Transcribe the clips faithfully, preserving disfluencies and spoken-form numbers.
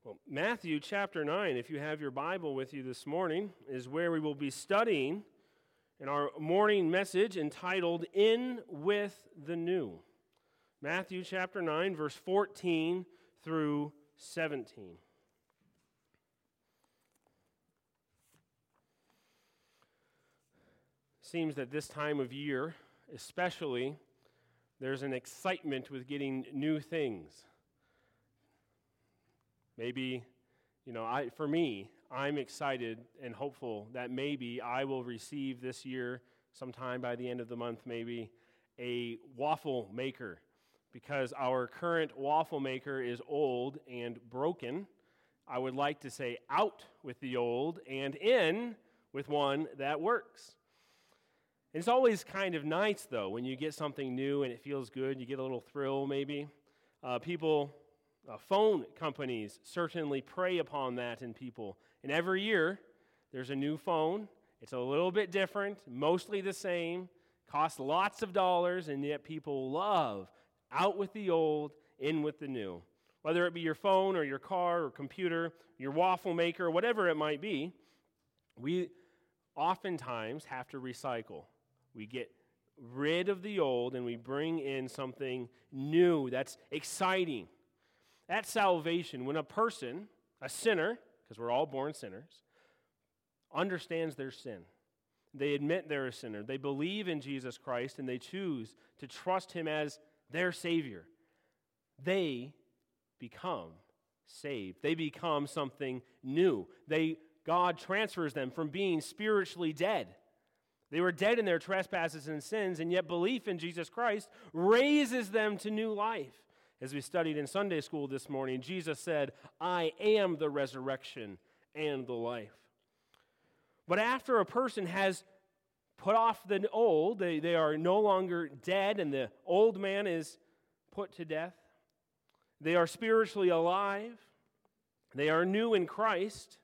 Well, Matthew chapter nine, if you have your Bible with you this morning, is where we will be studying in our morning message entitled, In with the New. Matthew chapter nine, verse fourteen through seventeen. Seems that this time of year, especially, there's an excitement with getting new things. Maybe, you know, I for me, I'm excited and hopeful that maybe I will receive this year, sometime by the end of the month maybe, a waffle maker, because our current waffle maker is old and broken. I would like to say out with the old and in with one that works. It's always kind of nice, though, when you get something new and it feels good, you get a little thrill maybe. Uh, people... Uh, phone companies certainly prey upon that in people. And every year, there's a new phone. It's a little bit different, mostly the same, costs lots of dollars, and yet people love out with the old, in with the new. Whether it be your phone or your car or computer, your waffle maker, whatever it might be, we oftentimes have to recycle. We get rid of the old and we bring in something new that's exciting. At salvation, when a person, a sinner, because we're all born sinners, understands their sin, they admit they're a sinner, they believe in Jesus Christ, and they choose to trust Him as their Savior, they become saved. They become something new. They, God transfers them from being spiritually dead. They were dead in their trespasses and sins, and yet belief in Jesus Christ raises them to new life. As we studied in Sunday school this morning, Jesus said, I am the resurrection and the life. But after a person has put off the old, they, they are no longer dead, and the old man is put to death. They are spiritually alive. They are new in Christ.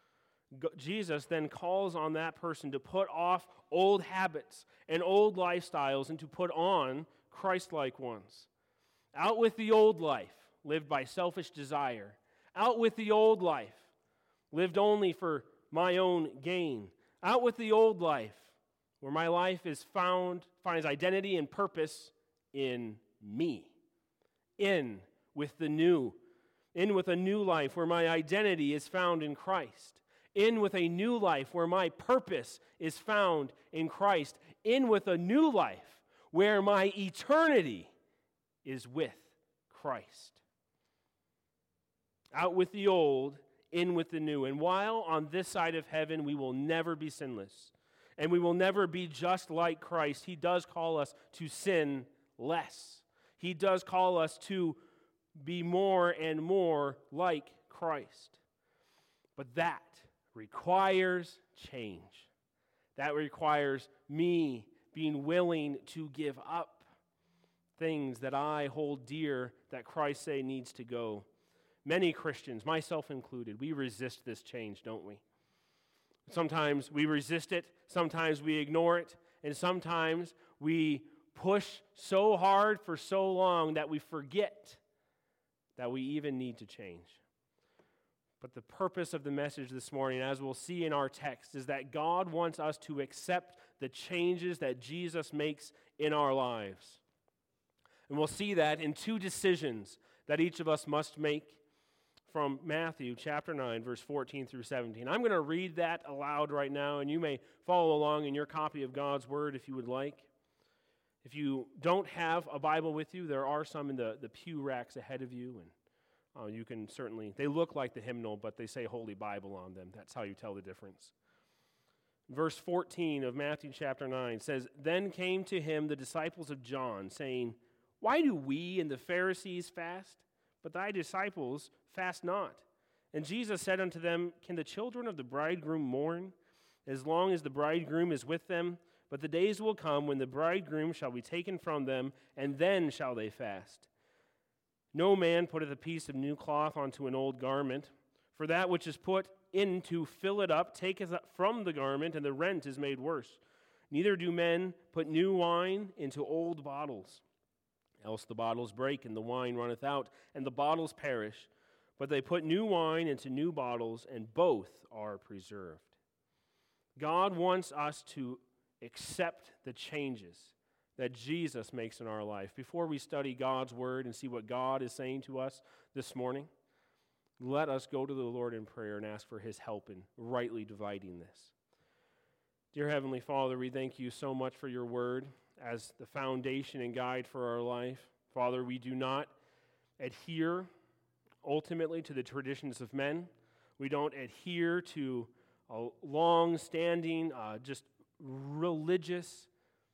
Jesus then calls on that person to put off old habits and old lifestyles and to put on Christ-like ones. Out with the old life, lived by selfish desire. Out with the old life, lived only for my own gain. Out with the old life, where my life is found, finds identity and purpose in me. In with the new. In with a new life, where my identity is found in Christ. In with a new life, where my purpose is found in Christ. In with a new life, where my eternity is with Christ. Out with the old, in with the new. And while on this side of heaven we will never be sinless, and we will never be just like Christ, He does call us to sin less. He does call us to be more and more like Christ. But that requires change. That requires me being willing to give up things that I hold dear that Christ say needs to go. Many Christians, myself included, we resist this change, don't we? Sometimes we resist it, sometimes we ignore it, and sometimes we push so hard for so long that we forget that we even need to change. But the purpose of the message this morning, as we'll see in our text, is that God wants us to accept the changes that Jesus makes in our lives. And we'll see that in two decisions that each of us must make from Matthew chapter nine, verse fourteen through seventeen. I'm going to read that aloud right now, and you may follow along in your copy of God's Word if you would like. If you don't have a Bible with you, there are some in the, the pew racks ahead of you, and uh, you can certainly, they look like the hymnal, but they say Holy Bible on them. That's how you tell the difference. Verse fourteen of Matthew chapter nine says, Then came to him the disciples of John, saying, Why do we and the Pharisees fast, but thy disciples fast not? And Jesus said unto them, Can the children of the bridegroom mourn, as long as the bridegroom is with them? But the days will come when the bridegroom shall be taken from them, and then shall they fast. No man putteth a piece of new cloth onto an old garment, for that which is put in to fill it up taketh from the garment, and the rent is made worse. Neither do men put new wine into old bottles, else the bottles break, and the wine runneth out, and the bottles perish. but they put new wine into new bottles, and both are preserved. God wants us to accept the changes that Jesus makes in our life. Before we study God's word and see what God is saying to us this morning, let us go to the Lord in prayer and ask for his help in rightly dividing this. Dear Heavenly Father, we thank you so much for your word as the foundation and guide for our life. Father, we do not adhere ultimately to the traditions of men. We don't adhere to a long-standing, uh, just religious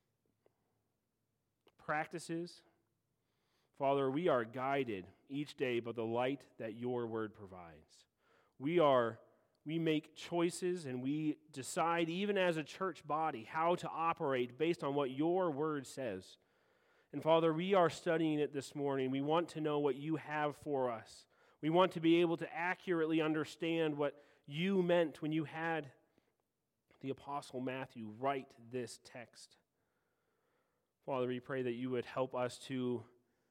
practices. Father, we are guided each day by the light that your word provides. We are, we make choices and we decide, even as a church body, how to operate based on what your word says. And Father, we are studying it this morning. We want to know what you have for us. We want to be able to accurately understand what you meant when you had the Apostle Matthew write this text. Father, we pray that you would help us to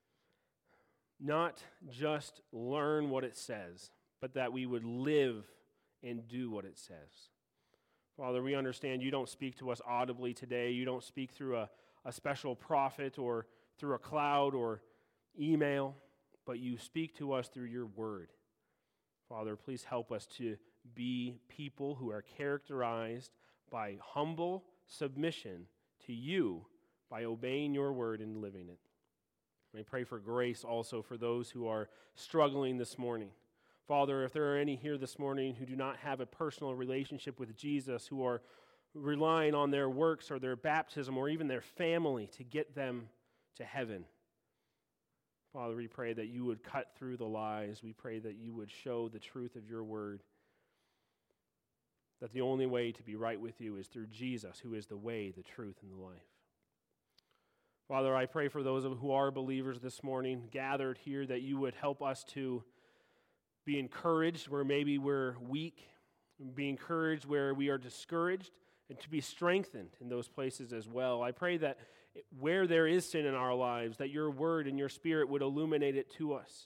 not just learn what it says, but that we would live and do what it says. Father, we understand you don't speak to us audibly today. You don't speak through a, a special prophet or through a cloud or email, but you speak to us through your word. Father, please help us to be people who are characterized by humble submission to you by obeying your word and living it. I pray for grace also for those who are struggling this morning. Father, if there are any here this morning who do not have a personal relationship with Jesus, who are relying on their works or their baptism or even their family to get them to heaven, Father, we pray that you would cut through the lies. We pray that you would show the truth of your word, that the only way to be right with you is through Jesus, who is the way, the truth, and the life. Father, I pray for those who are believers this morning, gathered here, that you would help us to be encouraged where maybe we're weak, be encouraged where we are discouraged, and to be strengthened in those places as well. I pray that where there is sin in our lives, that your word and your spirit would illuminate it to us,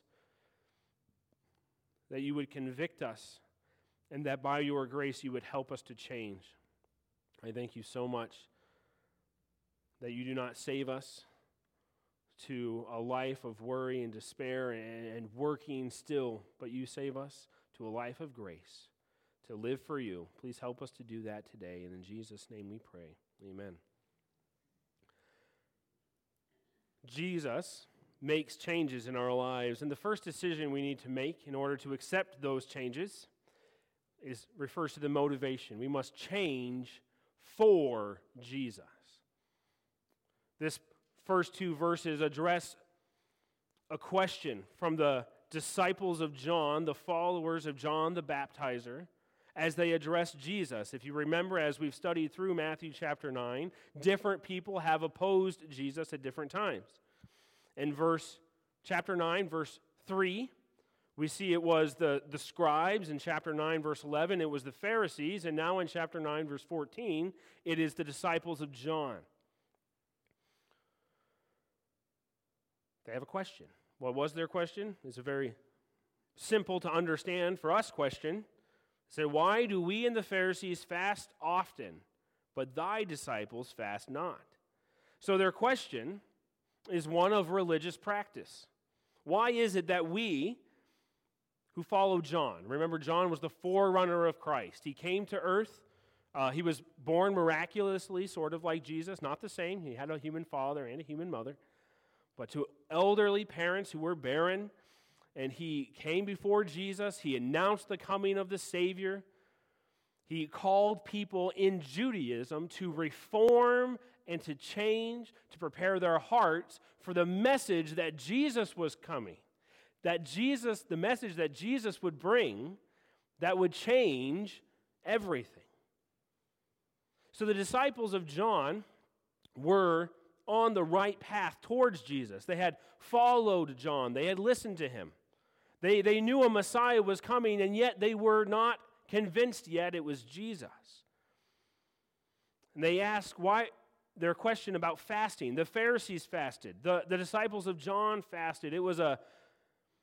that you would convict us, and that by your grace you would help us to change. I thank you so much that you do not save us to a life of worry and despair and, and working still, but you save us to a life of grace, to live for you. Please help us to do that today, and in Jesus' name we pray. Amen. Jesus makes changes in our lives, and the first decision we need to make in order to accept those changes is refers to the motivation. We must change for Jesus. This first two verses address a question from the disciples of John, the followers of John the Baptizer, as they address Jesus. If you remember, as we've studied through Matthew chapter nine, different people have opposed Jesus at different times. In verse chapter nine, verse three, we see it was the, the scribes. In chapter nine, verse eleven, it was the Pharisees. And now in chapter nine, verse fourteen, it is the disciples of John. They have a question. What was their question? It's a very simple to understand for us question. It said, why do we and the Pharisees fast often, but thy disciples fast not? So their question is one of religious practice. Why is it that we who follow John, remember John was the forerunner of Christ. He came to earth. Uh, he was born miraculously, sort of like Jesus, not the same. He had a human father and a human mother, but to elderly parents who were barren. And he came before Jesus. He announced the coming of the Savior. He called people in Judaism to reform and to change, to prepare their hearts for the message that Jesus was coming. That Jesus, the message that Jesus would bring, that would change everything. So the disciples of John were on the right path towards Jesus. They had followed John. They had listened to him. They, they knew a Messiah was coming, and yet they were not convinced yet it was Jesus. And they asked why their question about fasting. The Pharisees fasted. The, the disciples of John fasted. It was a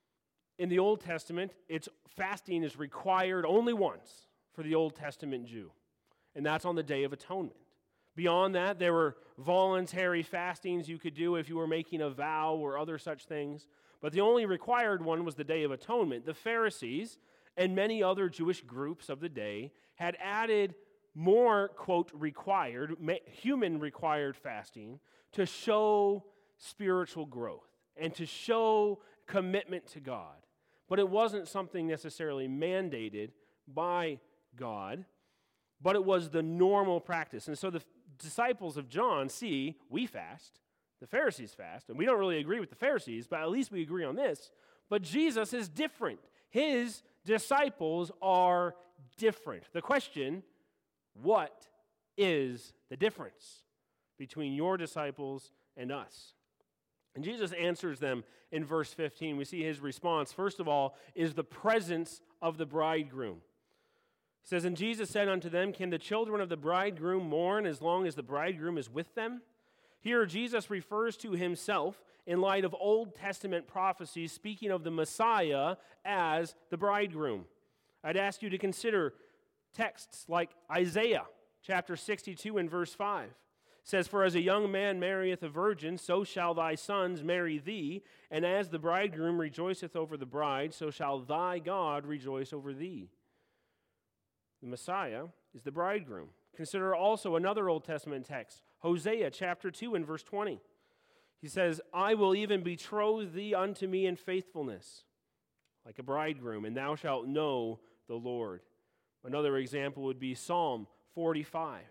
In the Old Testament, it's fasting is required only once for the Old Testament Jew, and that's on the Day of Atonement. Beyond that, there were voluntary fastings you could do if you were making a vow or other such things, but the only required one was the Day of Atonement. The Pharisees and many other Jewish groups of the day had added more, quote, required, human required fasting to show spiritual growth and to show commitment to God. But it wasn't something necessarily mandated by God, but it was the normal practice. And so the disciples of John see, we fast, the Pharisees fast, and we don't really agree with the Pharisees, but at least we agree on this. But Jesus is different. His disciples are different. The question, what is the difference between your disciples and us? And Jesus answers them in verse fifteen. We see his response, first of all, is the presence of the bridegroom. He says, and Jesus said unto them, can the children of the bridegroom mourn as long as the bridegroom is with them? Here Jesus refers to himself in light of Old Testament prophecies speaking of the Messiah as the bridegroom. I'd ask you to consider texts like Isaiah chapter sixty-two and verse five. It says, for as a young man marrieth a virgin, so shall thy sons marry thee, and as the bridegroom rejoiceth over the bride, so shall thy God rejoice over thee. The Messiah is the bridegroom. Consider also another Old Testament text, Hosea chapter two and verse twenty. He says, I will even betroth thee unto me in faithfulness, like a bridegroom, and thou shalt know the Lord. Another example would be Psalm forty-five.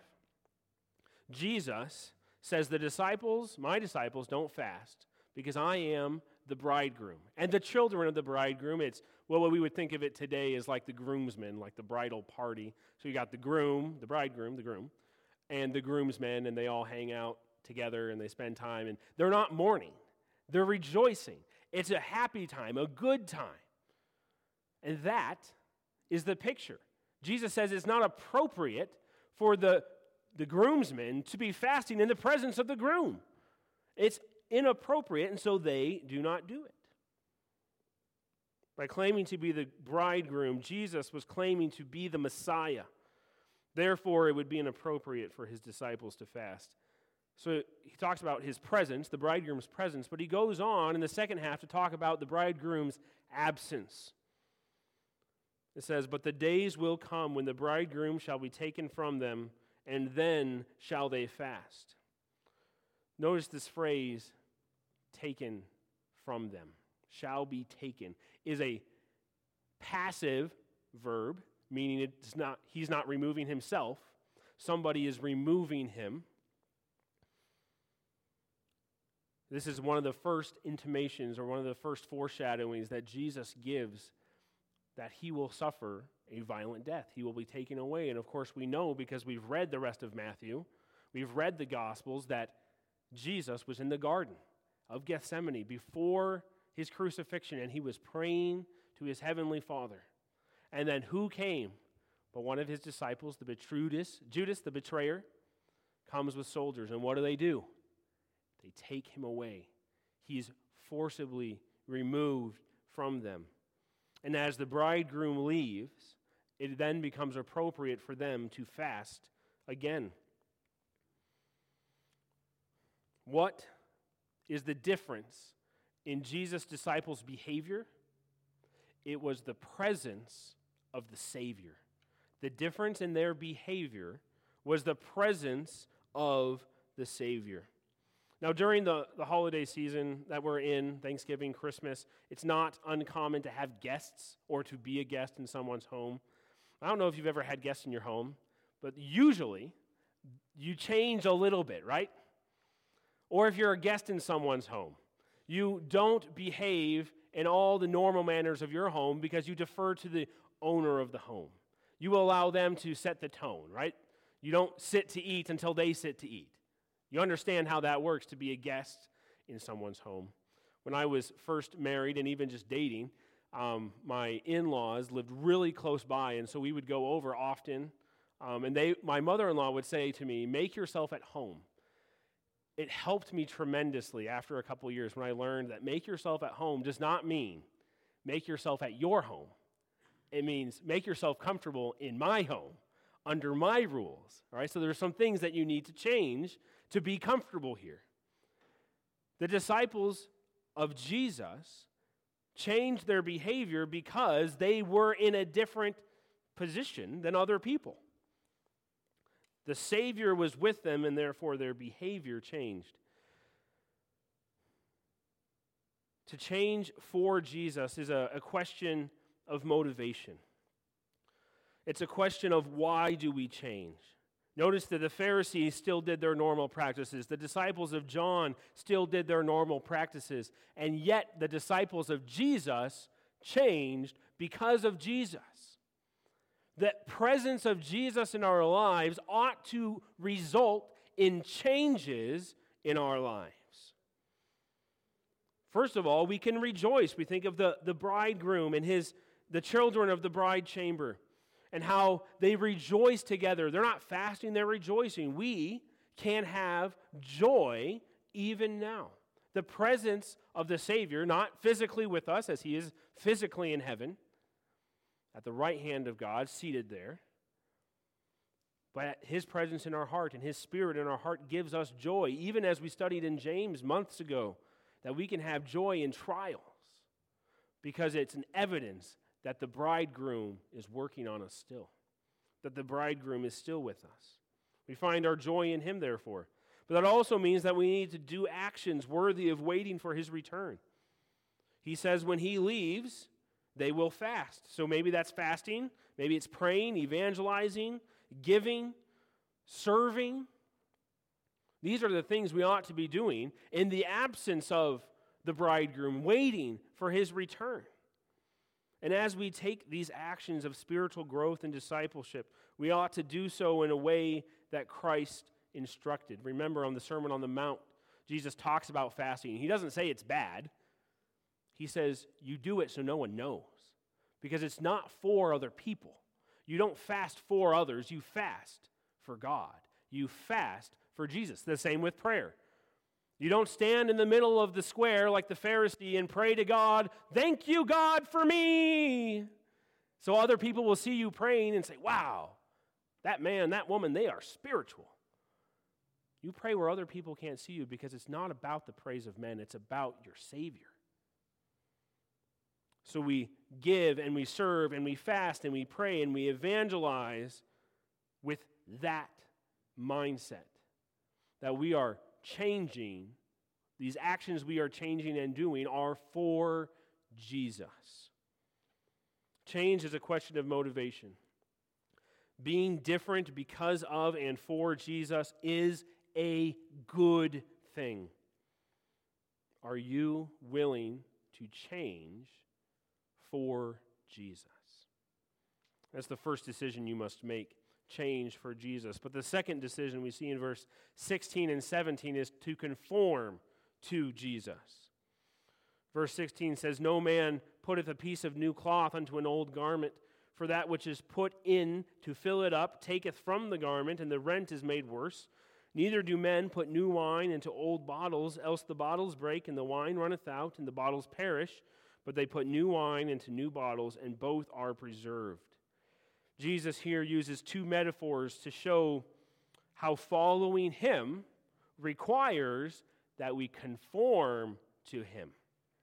Jesus says the disciples, my disciples, don't fast because I am the bridegroom. And the children of the bridegroom, it's, well, what we would think of it today is like the groomsmen, like the bridal party. So you got the groom, the bridegroom, the groom, and the groomsmen, and they all hang out together and they spend time. And they're not mourning. They're rejoicing. It's a happy time, a good time. And that is the picture. Jesus says it's not appropriate for the, the groomsmen to be fasting in the presence of the groom. It's inappropriate, and so they do not do it. By claiming to be the bridegroom, Jesus was claiming to be the Messiah. Therefore, it would be inappropriate for his disciples to fast. So he talks about his presence, the bridegroom's presence, but he goes on in the second half to talk about the bridegroom's absence. It says, but the days will come when the bridegroom shall be taken from them, and then shall they fast. Notice this phrase, taken from them, shall be taken, is a passive verb, meaning it's not, he's not removing himself. Somebody is removing him. This is one of the first intimations or one of the first foreshadowings that Jesus gives that he will suffer a violent death. He will be taken away. And of course we know because we've read the rest of Matthew, we've read the Gospels, that Jesus was in the Garden of Gethsemane before his crucifixion, and he was praying to his heavenly Father. And then who came? But one of his disciples, the Judas, Judas the betrayer, comes with soldiers. And what do they do? They take him away. He's forcibly removed from them. And as the bridegroom leaves, it then becomes appropriate for them to fast again. What is the difference in Jesus' disciples' behavior? It was the presence of the Savior. The difference in their behavior was the presence of the Savior. Now, during the, the holiday season that we're in, Thanksgiving, Christmas, it's not uncommon to have guests or to be a guest in someone's home. I don't know if you've ever had guests in your home, but usually you change a little bit, right? Or if you're a guest in someone's home, you don't behave in all the normal manners of your home because you defer to the owner of the home. You allow them to set the tone, right? You don't sit to eat until they sit to eat. You understand how that works to be a guest in someone's home. When I was first married and even just dating, um, my in-laws lived really close by, and so we would go over often. Um, and they, my mother-in-law would say to me, make yourself at home. It helped me tremendously after a couple years when I learned that make yourself at home does not mean make yourself at your home. It means make yourself comfortable in my home, under my rules. All right, so there's some things that you need to change to be comfortable here. The disciples of Jesus changed their behavior because they were in a different position than other people. The Savior was with them, and therefore their behavior changed. To change for Jesus is a, a question of motivation. It's a question of why do we change? Notice that the Pharisees still did their normal practices. The disciples of John still did their normal practices. And yet the disciples of Jesus changed because of Jesus. The presence of Jesus in our lives ought to result in changes in our lives. First of all, we can rejoice. We think of the, the bridegroom and his the children of the bride chamber and how they rejoice together. They're not fasting, they're rejoicing. We can have joy even now. The presence of the Savior, not physically with us as he is physically in heaven, at the right hand of God, seated there, but his presence in our heart and his Spirit in our heart gives us joy, even as we studied in James months ago, that we can have joy in trials because it's an evidence that the bridegroom is working on us still, that the bridegroom is still with us. We find our joy in him, therefore. But that also means that we need to do actions worthy of waiting for his return. He says when he leaves, they will fast. So maybe that's fasting, maybe it's praying, evangelizing, giving, serving. These are the things we ought to be doing in the absence of the bridegroom, waiting for his return. And as we take these actions of spiritual growth and discipleship, we ought to do so in a way that Christ instructed. Remember on the Sermon on the Mount, Jesus talks about fasting. He doesn't say it's bad. He says you do it so no one knows, because it's not for other people. You don't fast for others, you fast for God. You fast for Jesus. The same with prayer. You don't stand in the middle of the square like the Pharisee and pray to God, "Thank you, God, for me." So other people will see you praying and say, "Wow, that man, that woman, they are spiritual." You pray where other people can't see you because it's not about the praise of men, it's about your Savior. So we give and we serve and we fast and we pray and we evangelize with that mindset, that we are changing, these actions we are changing and doing are for Jesus. Change is a question of motivation. Being different because of and for Jesus is a good thing. Are you willing to change for Jesus? That's the first decision you must make. Change for Jesus. But the second decision we see in verse sixteen and seventeen is to conform to Jesus. Verse sixteen says, "No man putteth a piece of new cloth unto an old garment, for that which is put in to fill it up taketh from the garment, and the rent is made worse. Neither do men put new wine into old bottles, else the bottles break, and the wine runneth out, and the bottles perish. But they put new wine into new bottles, and both are preserved." Jesus here uses two metaphors to show how following him requires that we conform to him.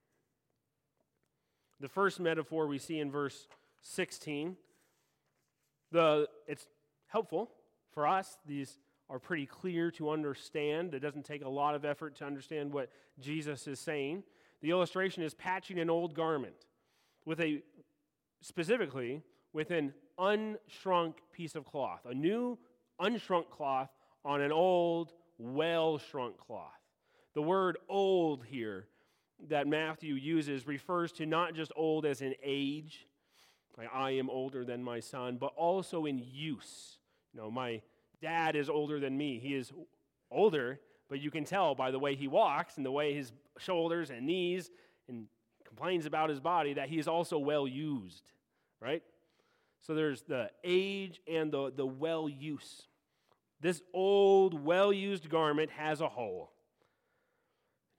The first metaphor we see in verse sixteen, the it's helpful for us. These are pretty clear to understand. It doesn't take a lot of effort to understand what Jesus is saying. The illustration is patching an old garment with a, specifically, with an unshrunk piece of cloth, a new unshrunk cloth on an old, well-shrunk cloth. The word old here that Matthew uses refers to not just old as in age, like I am older than my son, but also in use. You know, my dad is older than me. He is older, but you can tell by the way he walks and the way his shoulders and knees and complains about his body that he is also well used, right? So there's the age and the, the well use. This old, well-used garment has a hole. It's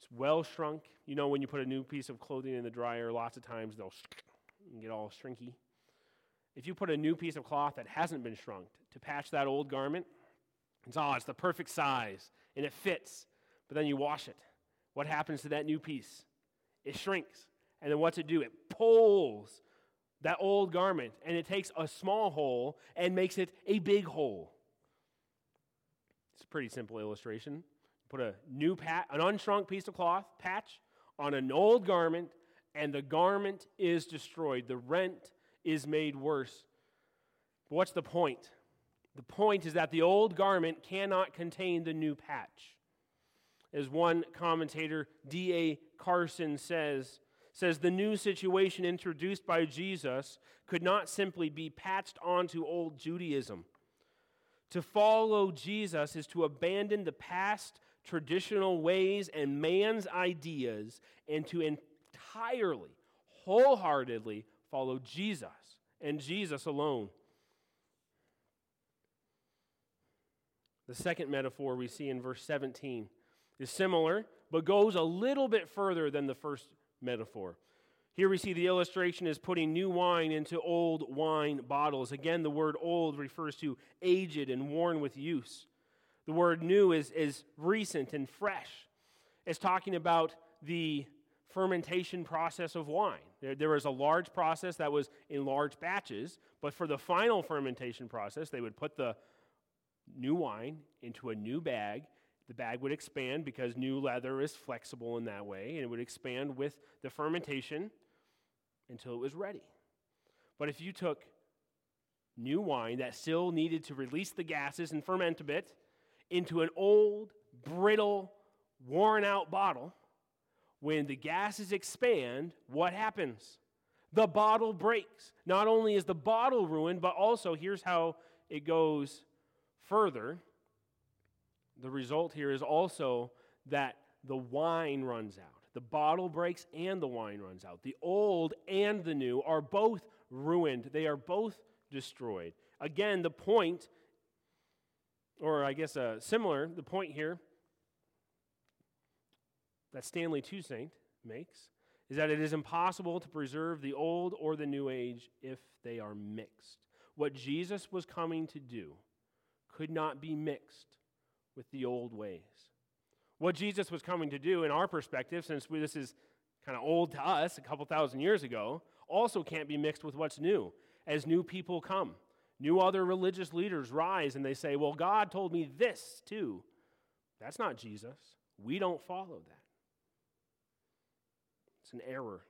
It's well shrunk. You know, when you put a new piece of clothing in the dryer, lots of times they'll get all shrinky. If you put a new piece of cloth that hasn't been shrunk to patch that old garment, it's, oh, it's the perfect size, and it fits. But then you wash it. What happens to that new piece? It shrinks. And then what's it do? It pulls that old garment, and it takes a small hole and makes it a big hole. It's a pretty simple illustration. Put a new pat, an unshrunk piece of cloth patch on an old garment, and the garment is destroyed. The rent is made worse. But what's the point? The point is that the old garment cannot contain the new patch. As one commentator, D A Carson, says, says the new situation introduced by Jesus could not simply be patched onto old Judaism. To follow Jesus is to abandon the past traditional ways and man's ideas and to entirely, wholeheartedly follow Jesus and Jesus alone. The second metaphor we see in verse seventeen is similar, but goes a little bit further than the first metaphor. Here we see the illustration is putting new wine into old wine bottles. Again, the word old refers to aged and worn with use. The word new is, is recent and fresh. It's talking about the fermentation process of wine. There, there was a large process that was in large batches, but for the final fermentation process, they would put the new wine into a new bag. The bag would expand because new leather is flexible in that way, and it would expand with the fermentation until it was ready. But if you took new wine that still needed to release the gases and ferment a bit into an old, brittle, worn-out bottle, when the gases expand, what happens? The bottle breaks. Not only is the bottle ruined, but also, here's how it goes further. The result here is also that the wine runs out. The bottle breaks and the wine runs out. The old and the new are both ruined. They are both destroyed. Again, the point, or I guess uh, similar, the point here that Stanley Toussaint makes is that it is impossible to preserve the old or the new age if they are mixed. What Jesus was coming to do could not be mixed with the old ways. What Jesus was coming to do, in our perspective, since we, this is kind of old to us, a couple thousand years ago, also can't be mixed with what's new. As new people come, new other religious leaders rise and they say, well, God told me this too. That's not Jesus. We don't follow that. It's an error.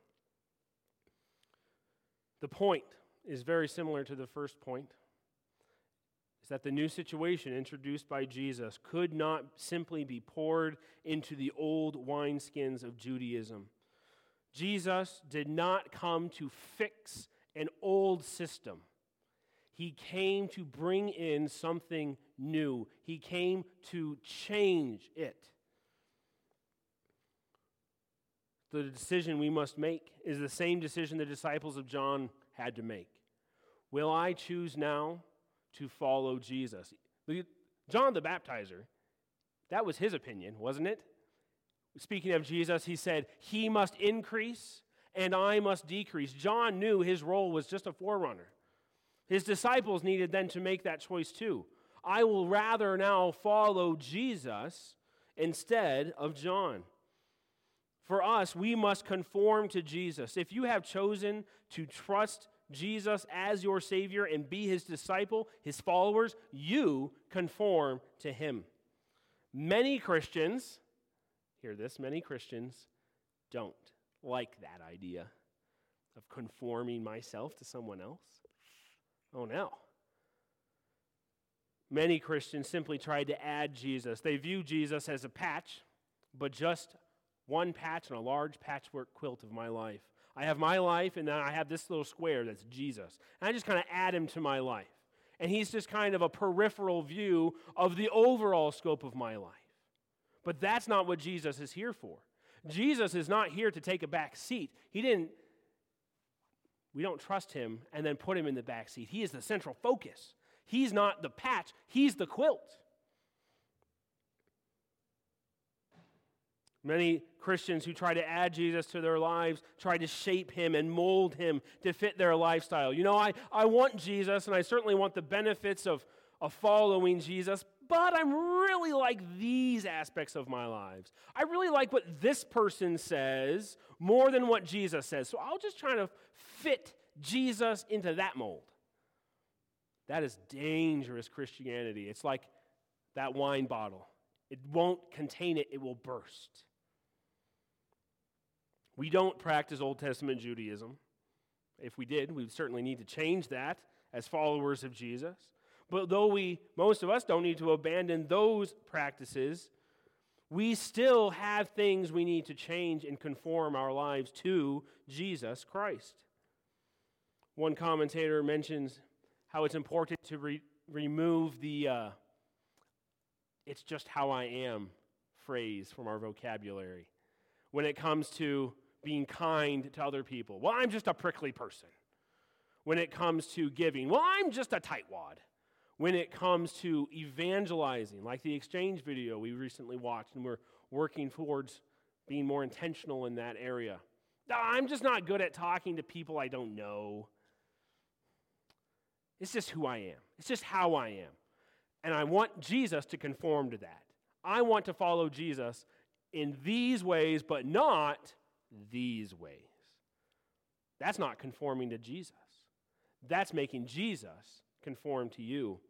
The point is very similar to the first point. That the new situation introduced by Jesus could not simply be poured into the old wineskins of Judaism. Jesus did not come to fix an old system. He came to bring in something new. He came to change it. The decision we must make is the same decision the disciples of John had to make. Will I choose now to follow Jesus? John the Baptizer, that was his opinion, wasn't it? Speaking of Jesus, he said, he must increase and I must decrease. John knew his role was just a forerunner. His disciples needed then to make that choice too. I will rather now follow Jesus instead of John. For us, we must conform to Jesus. If you have chosen to trust Jesus as your Savior and be his disciple, his followers, you conform to him. Many Christians, hear this, many Christians don't like that idea of conforming myself to someone else. Oh no. Many Christians simply try to add Jesus. They view Jesus as a patch, but just one patch on a large patchwork quilt of my life. I have my life, and then I have this little square that's Jesus. And I just kind of add him to my life. And he's just kind of a peripheral view of the overall scope of my life. But that's not what Jesus is here for. Jesus is not here to take a back seat. He didn't, we don't trust him and then put him in the back seat. He is the central focus. He's not the patch, he's the quilt. Many Christians who try to add Jesus to their lives try to shape him and mold him to fit their lifestyle. You know, I, I want Jesus, and I certainly want the benefits of, of following Jesus, but I'm really like these aspects of my lives. I really like what this person says more than what Jesus says. So I'll just try to fit Jesus into that mold. That is dangerous Christianity. It's like that wine bottle. It won't contain it, it will burst. We don't practice Old Testament Judaism. If we did, we would certainly need to change that as followers of Jesus. But though we, most of us don't need to abandon those practices, we still have things we need to change and conform our lives to Jesus Christ. One commentator mentions how it's important to re- remove the uh, "it's just how I am" phrase from our vocabulary when it comes to being kind to other people. Well, I'm just a prickly person. When it comes to giving, well, I'm just a tightwad. When it comes to evangelizing, like the exchange video we recently watched, and we're working towards being more intentional in that area. I'm just not good at talking to people I don't know. It's just who I am. It's just how I am. And I want Jesus to conform to that. I want to follow Jesus in these ways, but not these ways. That's not conforming to Jesus. That's making Jesus conform to you.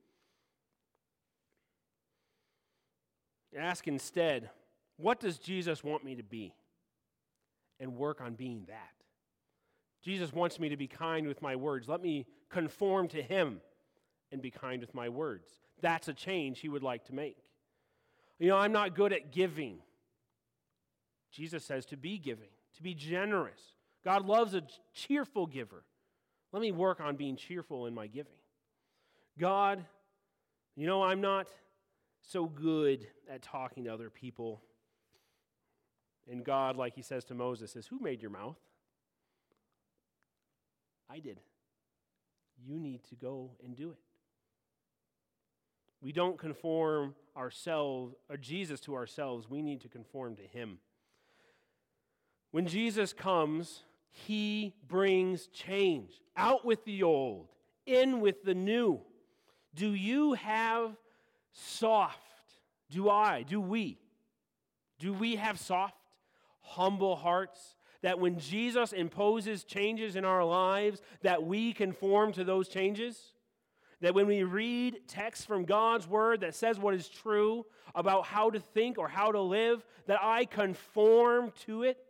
Ask instead, what does Jesus want me to be? And work on being that. Jesus wants me to be kind with my words. Let me conform to him and be kind with my words. That's a change he would like to make. You know, I'm not good at giving. Jesus says to be giving, to be generous. God loves a cheerful giver. Let me work on being cheerful in my giving. God, you know, I'm not so good at talking to other people. And God, like he says to Moses, says, who made your mouth? I did. You need to go and do it. We don't conform ourselves, or Jesus to ourselves. We need to conform to him. When Jesus comes, he brings change. Out with the old, in with the new. Do you have soft? Do I? Do we? Do we have soft, humble hearts that when Jesus imposes changes in our lives, that we conform to those changes? That when we read texts from God's word that says what is true about how to think or how to live, that I conform to it?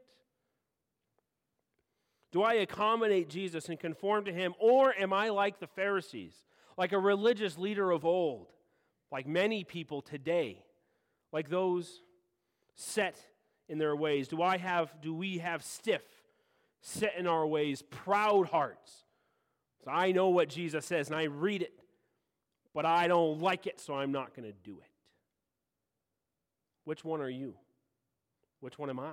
Do I accommodate Jesus and conform to him, or am I like the Pharisees, like a religious leader of old, like many people today, like those set in their ways? Do I have, do we have stiff, set in our ways, proud hearts? So I know what Jesus says, and I read it, but I don't like it, so I'm not going to do it. Which one are you? Which one am I?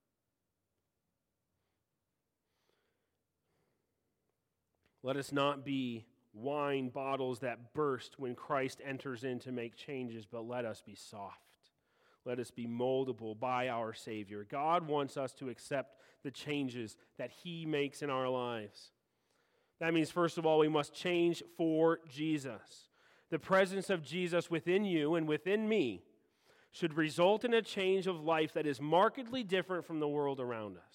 Let us not be wine bottles that burst when Christ enters in to make changes, but let us be soft. Let us be moldable by our Savior. God wants us to accept the changes that he makes in our lives. That means, first of all, we must change for Jesus. The presence of Jesus within you and within me should result in a change of life that is markedly different from the world around us.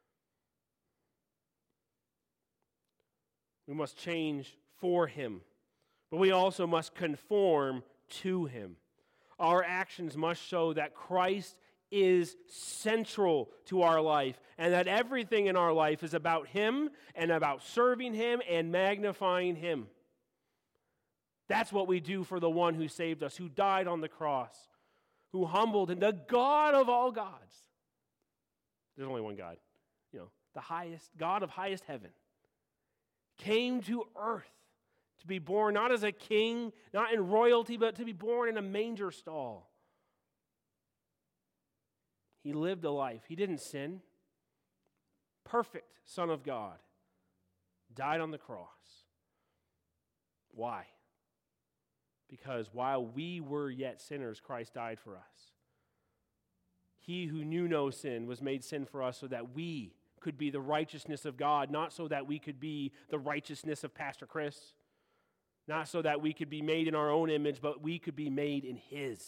We must change for him, but we also must conform to him. Our actions must show that Christ is central to our life and that everything in our life is about him and about serving him and magnifying him. That's what we do for the one who saved us, who died on the cross, who humbled, and the God of all gods. There's only one God, you know, the highest, God of highest heaven, came to earth to be born not as a king, not in royalty, but to be born in a manger stall. He lived a life. He didn't sin. Perfect Son of God. Died on the cross. Why? Because while we were yet sinners, Christ died for us. He who knew no sin was made sin for us so that we could be the righteousness of God, not so that we could be the righteousness of Pastor Chris, not so that we could be made in our own image, but we could be made in His.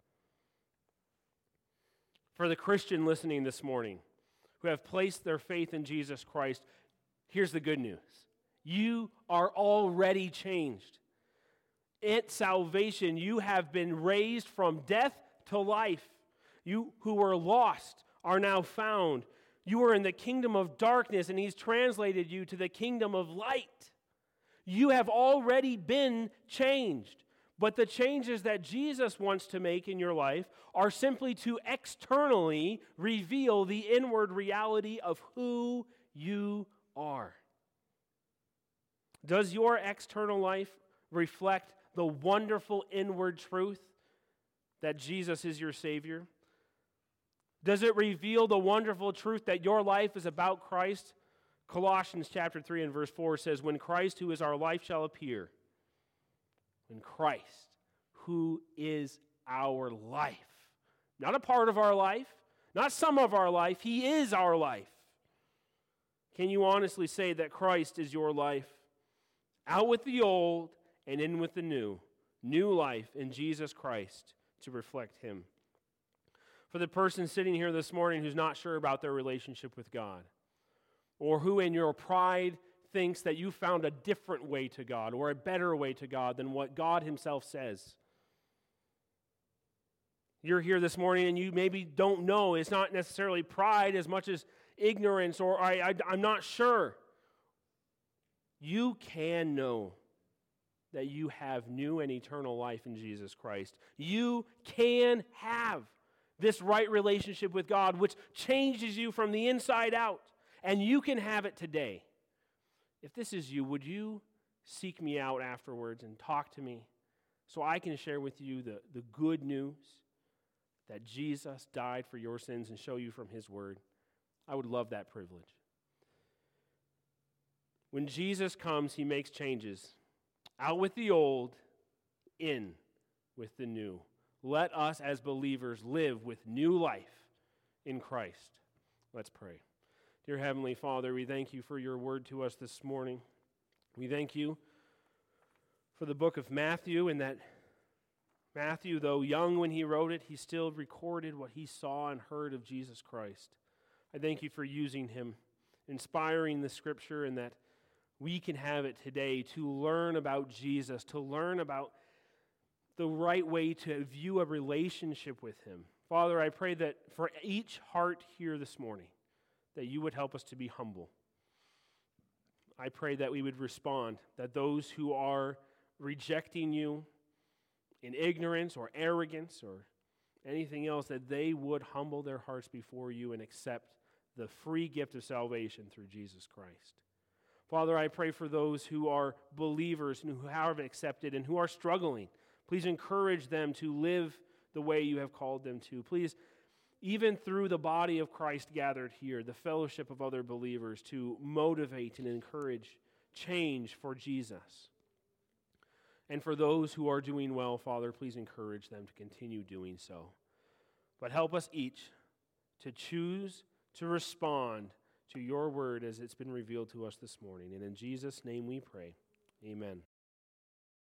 For the Christian listening this morning who have placed their faith in Jesus Christ, here's the good news. You are already changed. At salvation, you have been raised from death to life. You who were lost are now found. You were in the kingdom of darkness, and He's translated you to the kingdom of light. You have already been changed. But the changes that Jesus wants to make in your life are simply to externally reveal the inward reality of who you are. Does your external life reflect the wonderful inward truth that Jesus is your Savior? Does it reveal the wonderful truth that your life is about Christ? Colossians chapter three and verse four says, when Christ, who is our life, shall appear. When Christ, who is our life. Not a part of our life, not some of our life, He is our life. Can you honestly say that Christ is your life? Out with the old and in with the new. New life in Jesus Christ to reflect Him. For the person sitting here this morning who's not sure about their relationship with God, or who in your pride thinks that you found a different way to God or a better way to God than what God Himself says. You're here this morning and you maybe don't know. It's not necessarily pride as much as ignorance or I, I, I'm not sure. You can know that you have new and eternal life in Jesus Christ. You can have this right relationship with God, which changes you from the inside out, and you can have it today. If this is you, would you seek me out afterwards and talk to me so I can share with you the, the good news that Jesus died for your sins and show you from His Word? I would love that privilege. When Jesus comes, He makes changes. Out with the old, in with the new. Let us as believers live with new life in Christ. Let's pray. Dear Heavenly Father, we thank You for Your word to us this morning. We thank You for the book of Matthew, and that Matthew, though young when he wrote it, he still recorded what he saw and heard of Jesus Christ. I thank You for using him, inspiring the Scripture, and that we can have it today to learn about Jesus, to learn about the right way to view a relationship with Him. Father, I pray that for each heart here this morning, that You would help us to be humble. I pray that we would respond, that those who are rejecting You in ignorance or arrogance or anything else, that they would humble their hearts before You and accept the free gift of salvation through Jesus Christ. Father, I pray for those who are believers and who have accepted and who are struggling. Please encourage them to live the way You have called them to. Please, even through the body of Christ gathered here, the fellowship of other believers, to motivate and encourage change for Jesus. And for those who are doing well, Father, please encourage them to continue doing so. But help us each to choose to respond to Your word as it's been revealed to us this morning. And in Jesus' name we pray. Amen.